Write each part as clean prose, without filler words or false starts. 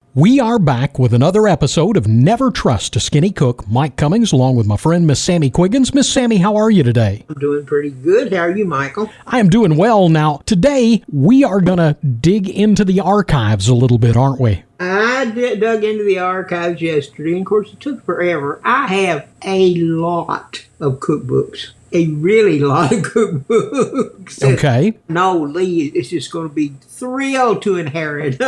We are back with another episode of Never Trust a Skinny Cook. Mike Cummings, along with my friend Miss Sammy Quiggins. Miss Sammy, how are you today? I'm doing pretty good. How are you, Michael? I am doing well. Now, today we are going to dig into the archives a little bit, aren't we? I dug into the archives yesterday, and of course it took forever. I have a lot of cookbooks. A really lot of cookbooks. Okay. No, Lee is just going to be thrilled to inherit.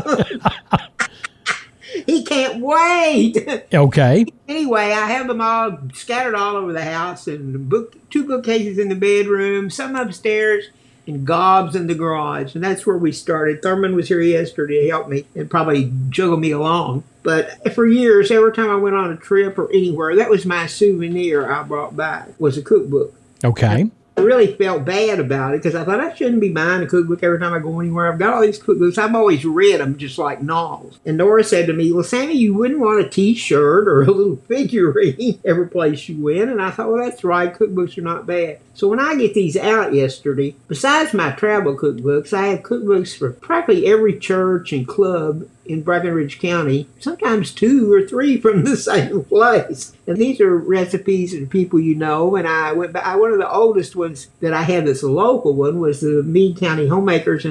He can't wait. Okay. Anyway, I have them all scattered all over the house, and two bookcases in the bedroom, some upstairs, and gobs in the garage. And that's where we started. Thurman was here yesterday to help me and probably juggle me along. But for years, every time I went on a trip or anywhere, that was my souvenir I brought back, was a cookbook. Okay. I really felt bad about it because I thought I shouldn't be buying a cookbook every time I go anywhere. I've got all these cookbooks. I've always read them just like novels. And Nora said to me, well, Sammy, you wouldn't want a T-shirt or a little figurine every place you went. And I thought, well, that's right. Cookbooks are not bad. So when I get these out yesterday, besides my travel cookbooks, I have cookbooks for practically every church and club in Breckinridge County, sometimes 2 or 3 from the same place. And these are recipes and people you know. And I went back, one of the oldest ones that I had, this local one, was the Meade County Homemakers in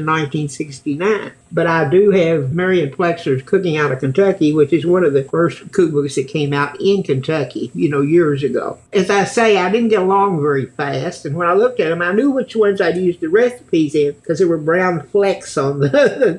1969. But I do have Marion Plexer's Cooking Out of Kentucky, which is one of the first cookbooks that came out in Kentucky, years ago. As I say, I didn't get along very fast. And when I looked at them, I knew which ones I'd use the recipes in because there were brown flecks on the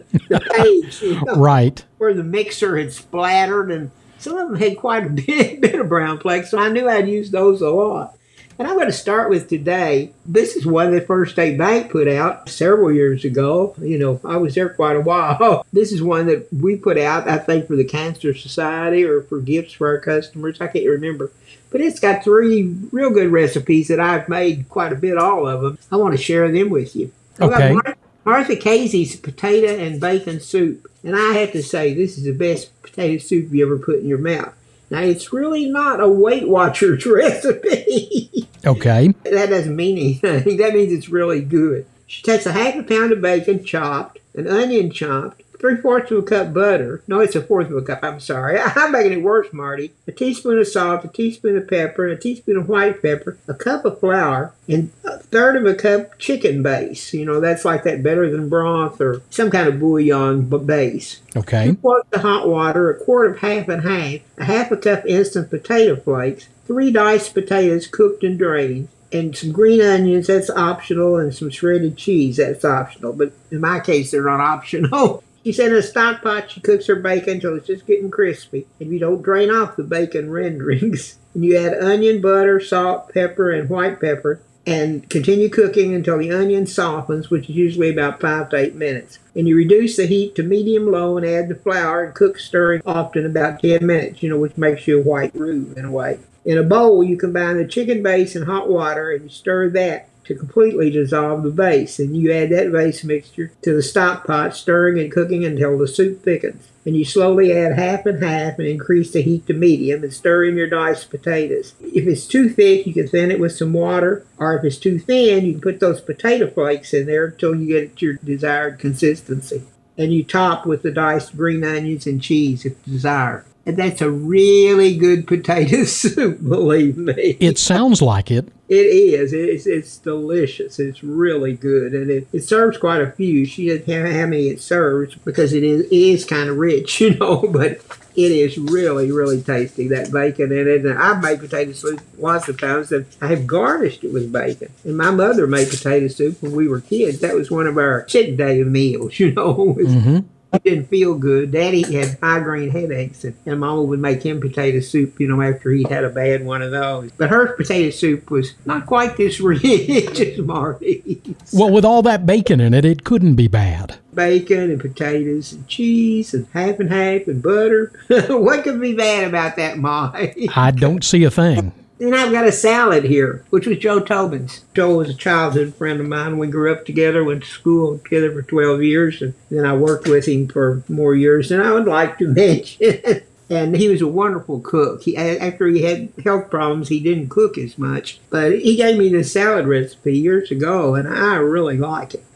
page. Right. Where the mixer had splattered, and some of them had quite a bit of brown flecks, so I knew I'd use those a lot. And I'm going to start with today. This is one that First State Bank put out several years ago. I was there quite a while. This is one that we put out, I think, for the Cancer Society or for gifts for our customers. I can't remember. But it's got 3 real good recipes that I've made quite a bit, all of them. I want to share them with you. Okay. Martha Casey's potato and bacon soup. And I have to say, this is the best potato soup you ever put in your mouth. Now, it's really not a Weight Watchers recipe. Okay. That doesn't mean anything. That means it's really good. She takes a half a pound of bacon chopped, an onion chopped, 3/4 of a cup butter. No, it's 1/4 of a cup. I'm sorry. I'm making it worse, Marty. A teaspoon of salt, a teaspoon of pepper, a teaspoon of white pepper, a cup of flour, and 1/3 of a cup chicken base. That's like that better than broth or some kind of bouillon base. Okay. 2 quarts of hot water, a quart of half and half, a half a cup instant potato flakes, 3 diced potatoes cooked and drained, and some green onions, that's optional, and some shredded cheese, that's optional. But in my case, they're not optional. She said in a stock pot, she cooks her bacon until it's just getting crispy. And you don't drain off the bacon renderings. And you add onion, butter, salt, pepper, and white pepper. And continue cooking until the onion softens, which is usually about 5 to 8 minutes. And you reduce the heat to medium-low and add the flour and cook stirring often about 10 minutes, which makes you a white roux in a way. In a bowl, you combine the chicken base and hot water and you stir that to completely dissolve the base. And you add that base mixture to the stock pot, stirring and cooking until the soup thickens. And you slowly add half and half and increase the heat to medium and stir in your diced potatoes. If it's too thick, you can thin it with some water. Or if it's too thin, you can put those potato flakes in there until you get your desired consistency. And you top with the diced green onions and cheese if desired. And that's a really good potato soup, believe me. It sounds like it. It is. It's delicious. It's really good. And it serves quite a few. She doesn't have how many it serves because it is kind of rich, but it is really, really tasty, that bacon in it. And I've made potato soup lots of times, and I have garnished it with bacon. And my mother made potato soup when we were kids. That was one of our sick day meals, Mm-hmm. He didn't feel good. Daddy had migraine headaches, and Mama would make him potato soup, after he had a bad one of those. But her potato soup was not quite this rich as Marty's. Well, with all that bacon in it, it couldn't be bad. Bacon and potatoes and cheese and half and butter. What could be bad about that, Ma? I don't see a thing. Then I've got a salad here, which was Joe Tobin's. Joe was a childhood friend of mine. We grew up together, went to school together for 12 years, and then I worked with him for more years than I would like to mention. And he was a wonderful cook. After he had health problems, he didn't cook as much. But he gave me this salad recipe years ago, and I really like it.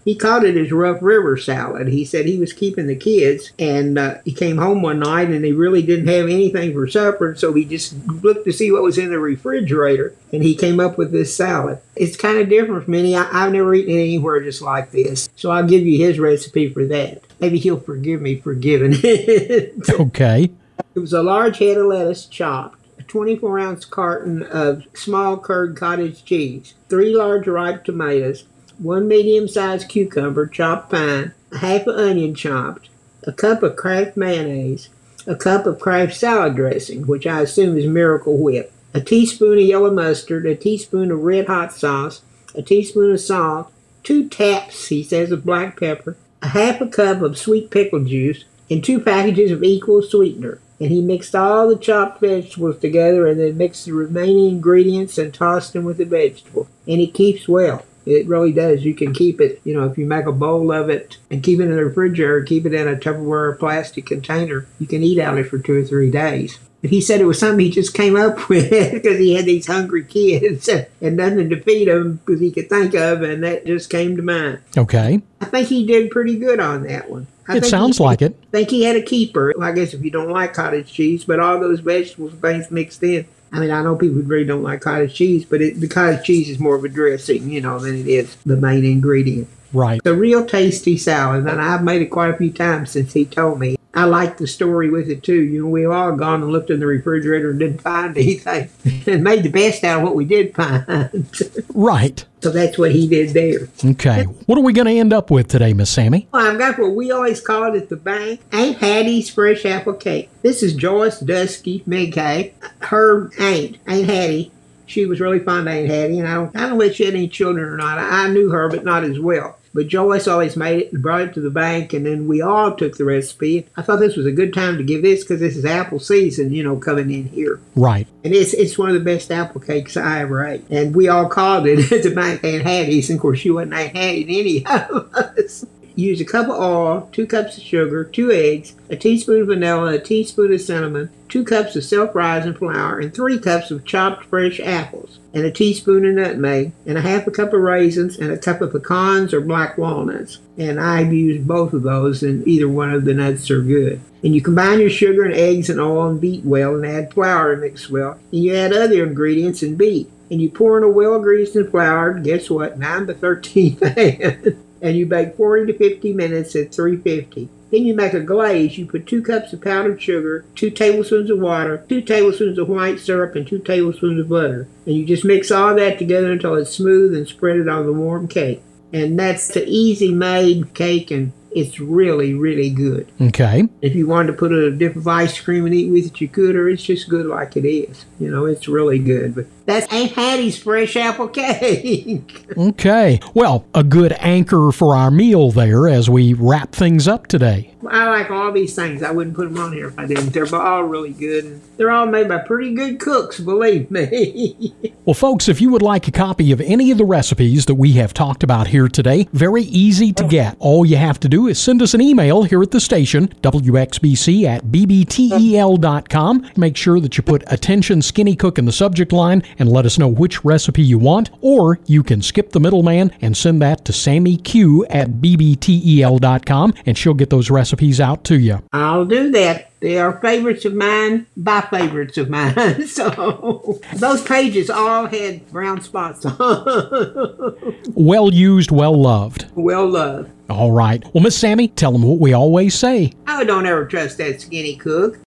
He called it his Rough River salad. He said he was keeping the kids, and he came home one night and they really didn't have anything for supper, so he just looked to see what was in the refrigerator, and he came up with this salad. It's kind of different from any. I've never eaten it anywhere just like this, so I'll give you his recipe for that. Maybe he'll forgive me for giving it. Okay. It was a large head of lettuce chopped, a 24-ounce carton of small curd cottage cheese, 3 large ripe tomatoes, 1 medium-sized cucumber chopped fine, a half an onion chopped, a cup of Kraft mayonnaise, a cup of Kraft salad dressing, which I assume is Miracle Whip, a teaspoon of yellow mustard, a teaspoon of red hot sauce, a teaspoon of salt, 2 taps, he says, of black pepper, a half a cup of sweet pickle juice, and 2 packages of equal sweetener. And he mixed all the chopped vegetables together and then mixed the remaining ingredients and tossed them with the vegetables. And it keeps well. It really does. You can keep it, if you make a bowl of it and keep it in the refrigerator, keep it in a Tupperware or plastic container, you can eat out of it for 2 or 3 days. But he said it was something he just came up with because he had these hungry kids and nothing to feed them because he could think of, and that just came to mind. Okay. I think he did pretty good on that one. It sounds like it. I think he had a keeper. I guess if you don't like cottage cheese, but all those vegetables and things mixed in. I mean, I know people really don't like cottage cheese, but the cottage cheese is more of a dressing, than it is the main ingredient. Right. It's a real tasty salad, and I've made it quite a few times since he told me. I like the story with it, too. We've all gone and looked in the refrigerator and didn't find anything and made the best out of what we did find. Right. So that's what he did there. Okay. What are we going to end up with today, Miss Sammy? Well, I've got what we always call it at the bank, Aunt Hattie's Fresh Apple Cake. This is Joyce Dusky McKay. Her Aunt Hattie, she was really fond of Aunt Hattie, and I don't know if she had any children or not. I knew her, but not as well. But Joyce always made it and brought it to the bank, and then we all took the recipe. I thought this was a good time to give this because this is apple season, coming in here. Right. And it's one of the best apple cakes I ever ate. And we all called it at the bank Aunt Hattie's, and of course she wasn't Aunt Hattie to any of us. Use a cup of oil, 2 cups of sugar, 2 eggs, a teaspoon of vanilla, a teaspoon of cinnamon, 2 cups of self-rising flour, and 3 cups of chopped fresh apples, and a teaspoon of nutmeg, and a half a cup of raisins, and a cup of pecans or black walnuts. And I've used both of those, and either one of the nuts are good. And you combine your sugar and eggs and oil and beat well, and add flour and mix well. And you add other ingredients and beat. And you pour in a well-greased and floured, guess what, 9 to 13 pan. And you bake 40 to 50 minutes at 350. Then you make a glaze. You put 2 cups of powdered sugar, 2 tablespoons of water, 2 tablespoons of white syrup, and 2 tablespoons of butter. And you just mix all that together until it's smooth and spread it on the warm cake. And that's the easy-made cake, and it's really, really good. Okay. If you wanted to put a dip of ice cream and eat with it, you could, or it's just good like it is. It's really good. But that's Aunt Hattie's Fresh Apple Cake. Okay. Well, a good anchor for our meal there as we wrap things up today. I like all these things. I wouldn't put them on here if I didn't. They're all really good. And they're all made by pretty good cooks, believe me. Well, folks, if you would like a copy of any of the recipes that we have talked about here today, very easy to get. All you have to do is send us an email here at the station, wxbc@bbtel.com. Make sure that you put Attention Skinny Cook in the subject line and let us know which recipe you want, or you can skip the middleman and send that to SammyQ@bbtel.com, and she'll get those recipes out to you. I'll do that. They are favorites of mine by favorites of mine. So those pages all had brown spots on. Well used, well loved. Well loved. All right. Well, Miss Sammy, tell them what we always say. I don't ever trust that skinny cook.